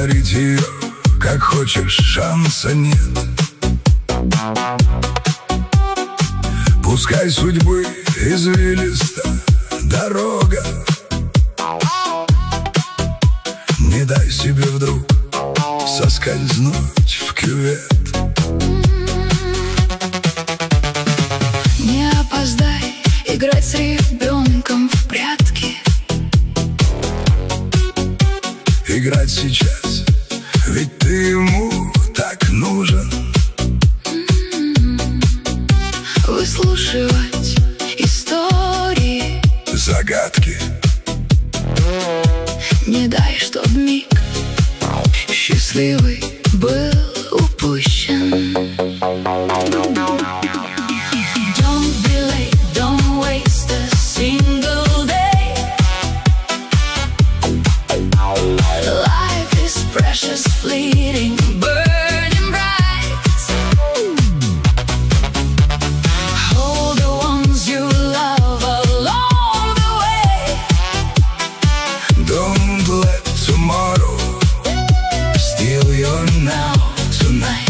повторить ее, как хочешь, шанса нет. Пускай судьбы извилиста дорога, не дай себе вдруг соскользнуть в кювет. Не опоздай играть с ребенком в прятки. Играть сейчас, ведь ты ему так нужен. Выслушивать истории, загадки. не дай, чтоб миг счастливый был упущен. Don't be late, don't waste a single day. Life is precious, fleeting, burning bright. Hold the ones you love along the way. Don't let tomorrow steal your now tonight.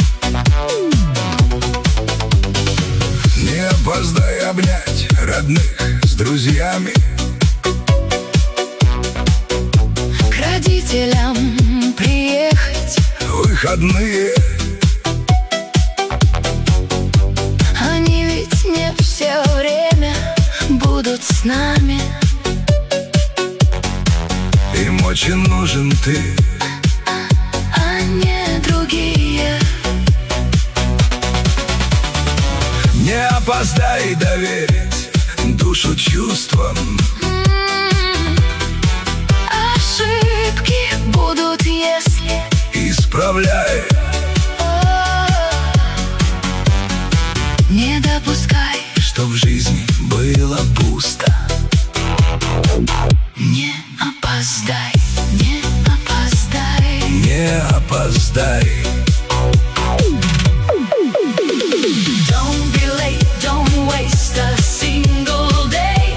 Не опоздай обнять родных с друзьями. К родителям приехать В выходные они ведь не все время будут с нами. им очень нужен ты, А не другие. не опоздай доверить душу чувствам. Ошибки будут, если Исправляй, не допускай, что в жизни было пусто. не опоздай, не опоздай. Не опоздай. Don't be late, don't waste a single day.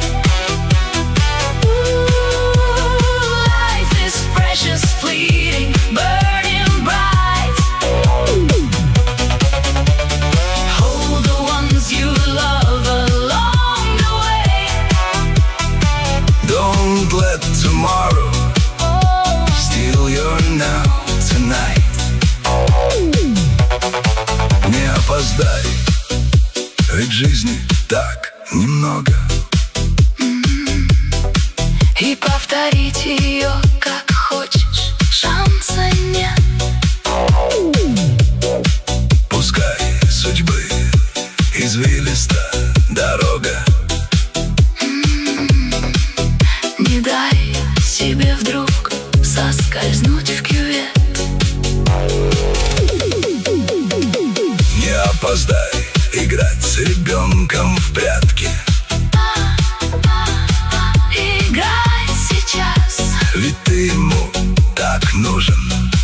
Life is precious, fleeting, burning bright. Hold the ones you love along the way. Don't let tomorrow steal your now tonight. Не опоздай, ведь жизни так немного. И повторить ее, как хочешь, шанса нет. Пускай судьбы извилиста дорога, Не дай себе вдруг соскользнуть в кювет. не опоздай играть с ребенком в прятки. Играть сейчас, Ведь ты ему так нужен.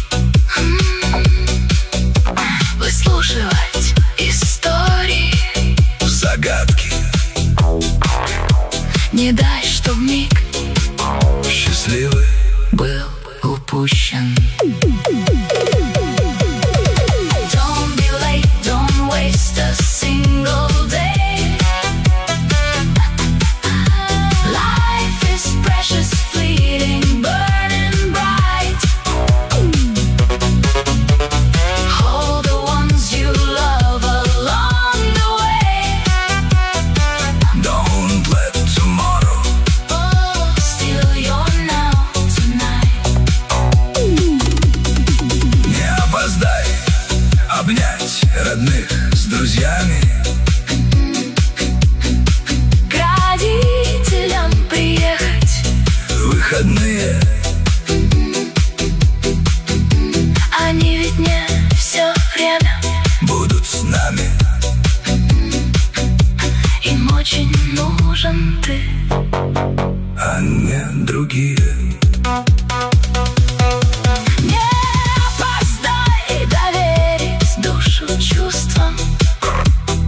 выслушивать истории, Загадки, не дай, чтоб миг счастливый. был упущен. Don't be late, don't waste a single day. Life is precious, fleeting, burning bright. Hold the ones you love along the way. Don't let tomorrow Steal your now tonight. не опоздай обнять родных с друзьями. К родителям приехать В выходные они ведь не все время. будут с нами. Им очень нужен ты. А не другие. Не опоздай доверить душу чувствам.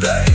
дай.